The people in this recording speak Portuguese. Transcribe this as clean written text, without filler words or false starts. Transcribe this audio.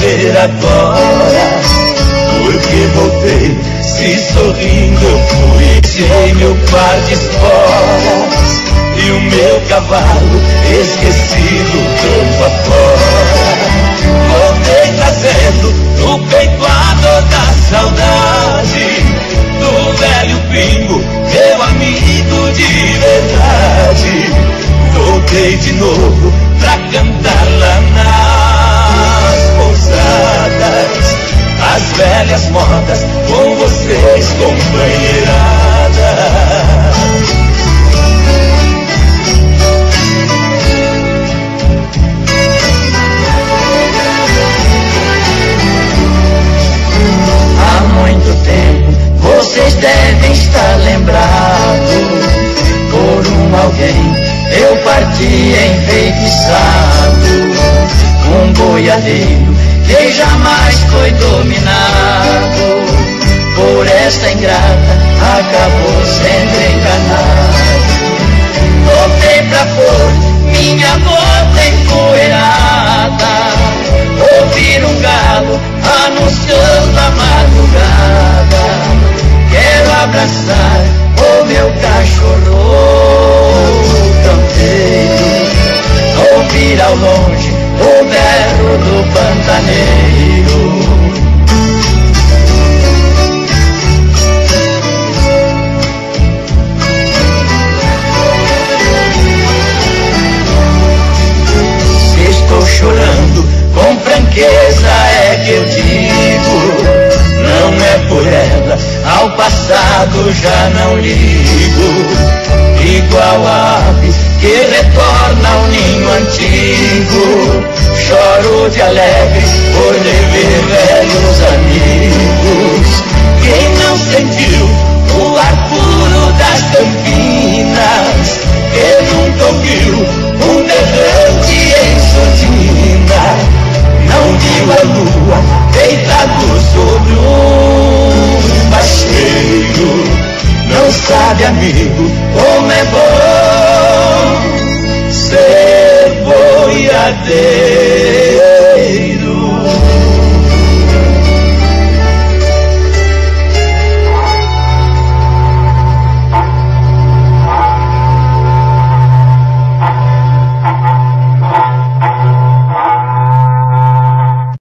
ver agora, porque voltei, se sorrindo eu fui, deixei meu par de esporas e o meu cavalo esquecido campo afora. Voltei trazendo no peito a dor da saudade do velho pingo, meu amigo de verdade. Voltei de novo pra cantar lá nas pousadas as velhas modas com vocês, companheirada. Há muito tempo vocês devem estar lembrados por um alguém. Eu parti enfeitiçado, um boiadeiro que jamais foi dominado por esta ingrata, acabou sendo enganado. Voltei pra pôr minha bota empoeirada, ouvir um galo anunciando a madrugada. Quero abraçar o meu cachorro campeiro, ouvir ao longe o berro do pantaneiro. Se estou chorando, com franqueza é que eu digo, não é por ela, ao passado já não ligo. Igual a ave que retorna ao ninho antigo, choro de alegre por rever velhos amigos. Quem não sentiu o ar puro das campinas, quem nunca ouviu um berrante em surdina, não viu a lua deitado sobre um bacheiro, não sabe, amigo, como é bom ser boiadeiro.